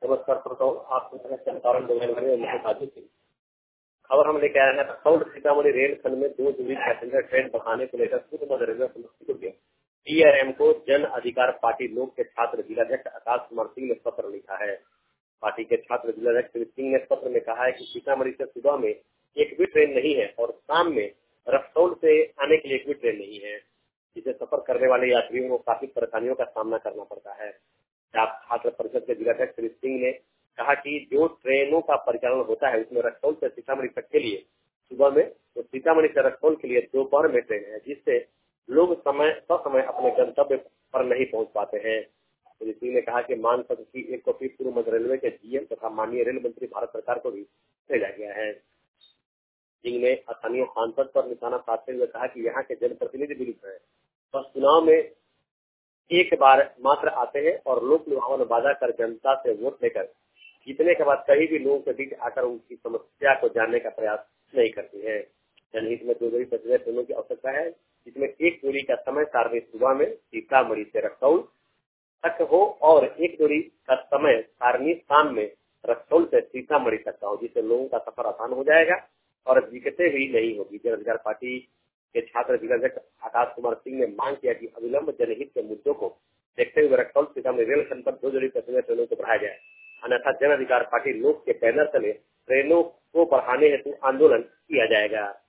नमस्कार श्रोताओं, आप सुन रहे हैं चंपारण डोमेन में मुझे साजिद सिंह। खबर हम लेके आए हैं रक्सौल सीतामढ़ी रेलखंड में 2 जोड़ी पैसेंजर ट्रेन बढ़ाने को लेकर पूर्व मध्य रेलवे समस्तीपुर के टीआरएम को जन अधिकार पार्टी लोक के छात्र जिलाध्यक्ष आकाश कुमार सिंह ने पत्र लिखा है। पार्टी के छात्र जिलाध्यक्ष श्री सिंह ने पत्र में कहा है कि सीतामढ़ी से सुबह में एक भी ट्रेन नहीं है और शाम में रक्सौल से आने के लिए एक भी ट्रेन नहीं है, जिसे सफर करने वाले यात्रियों को काफी परेशानियों का सामना करना पड़ता है। छात्र परिषद के जिलाध्यक्ष श्री सिंह ने कहा कि जो ट्रेनों का परिचालन होता है उसमें रक्सौल से सीतामढ़ी तक के लिए सुबह में तो सीतामढ़ी से रक्सौल के लिए दोपहर में ट्रेन है, जिससे लोग समय अपने गंतव्य पर नहीं पहुंच पाते हैं। श्री सिंह ने कहा कि मांग पत्र की एक कॉपी पूर्व मध्य रेलवे के जीएम तथा माननीय रेल मंत्री भारत सरकार को भी भेजा गया है। सिंह ने स्थानीय सांसद पर निशाना साधते हुए कहा कि यहाँ के जनप्रतिनिधि विरुद्ध है और चुनाव में एक बार मात्र आते हैं और लोक लुभावन वादा कर जनता से वोट लेकर जीतने के बाद कहीं भी लोगों के बीच आकर उनकी समस्या को जानने का प्रयास नहीं करती है। जनहित में 2 जोड़ी पैसेंजर ट्रेनों की आवश्यकता है, जिसमें एक जोड़ी का समय सारणी सुबह में सीतामढ़ी से रक्सौल तक हो और एक जोड़ी का समय सारणी शाम में रक्सौल से सीतामढ़ी तक का हो, जिससे लोगों का सफर आसान हो जाएगा और दिक्कतें भी नहीं होगी। जन अधिकार पार्टी के छात्र जिलाध्यक्ष आकाश कुमार सिंह ने मांग किया कि अविलंब जनहित के मुद्दों को देखते हुए रक्सौल सीतामढ़ी रेलखंड पर 2 जोड़ी पैसेंजर ट्रेनों को बढ़ाया जाए, अन्यथा जन अधिकार पार्टी लोक के बैनर तले ट्रेनों को बढ़ाने हेतु आंदोलन किया जाएगा।